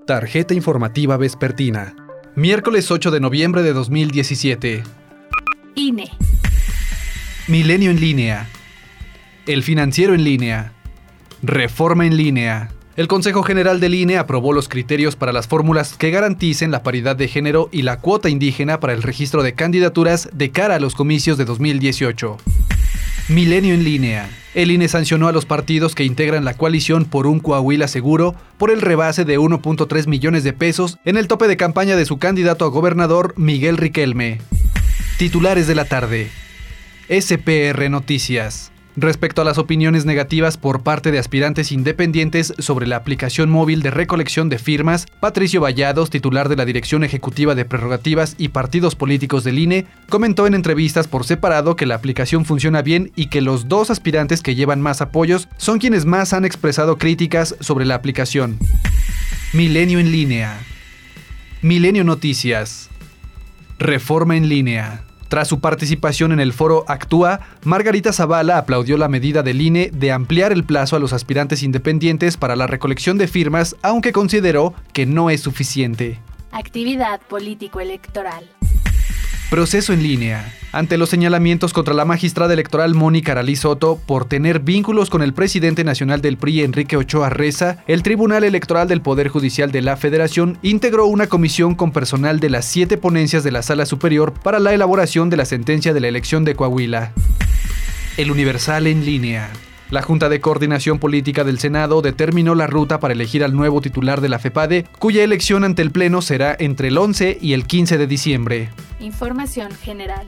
Tarjeta informativa vespertina. Miércoles 8 de noviembre de 2017. INE. Milenio en línea. El Financiero en línea. Reforma en línea. El Consejo General del INE aprobó los criterios para las fórmulas que garanticen la paridad de género y la cuota indígena para el registro de candidaturas de cara a los comicios de 2018. Milenio en línea. El INE sancionó a los partidos que integran la coalición por un Coahuila seguro por el rebase de 1.3 millones de pesos en el tope de campaña de su candidato a gobernador Miguel Riquelme. Titulares de la tarde. SPR Noticias. Respecto a las opiniones negativas por parte de aspirantes independientes sobre la aplicación móvil de recolección de firmas, Patricio Vallados, titular de la Dirección Ejecutiva de Prerrogativas y Partidos Políticos del INE, comentó en entrevistas por separado que la aplicación funciona bien y que los dos aspirantes que llevan más apoyos son quienes más han expresado críticas sobre la aplicación. Milenio en línea. Milenio Noticias. Reforma en línea. Tras su participación en el foro Actúa, Margarita Zavala aplaudió la medida del INE de ampliar el plazo a los aspirantes independientes para la recolección de firmas, aunque consideró que no es suficiente. Actividad político-electoral. Proceso en línea. Ante los señalamientos contra la magistrada electoral Mónica Aralí Soto por tener vínculos con el presidente nacional del PRI, Enrique Ochoa Reza, el Tribunal Electoral del Poder Judicial de la Federación integró una comisión con personal de las 7 ponencias de la Sala Superior para la elaboración de la sentencia de la elección de Coahuila. El Universal en línea. La Junta de Coordinación Política del Senado determinó la ruta para elegir al nuevo titular de la FEPADE, cuya elección ante el Pleno será entre el 11 y el 15 de diciembre. Información general.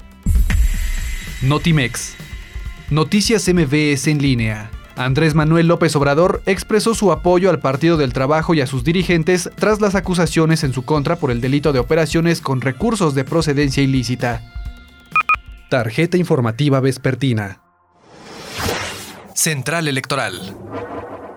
Notimex. Noticias MBS en línea. Andrés Manuel López Obrador expresó su apoyo al Partido del Trabajo y a sus dirigentes tras las acusaciones en su contra por el delito de operaciones con recursos de procedencia ilícita. Tarjeta informativa vespertina. Central Electoral.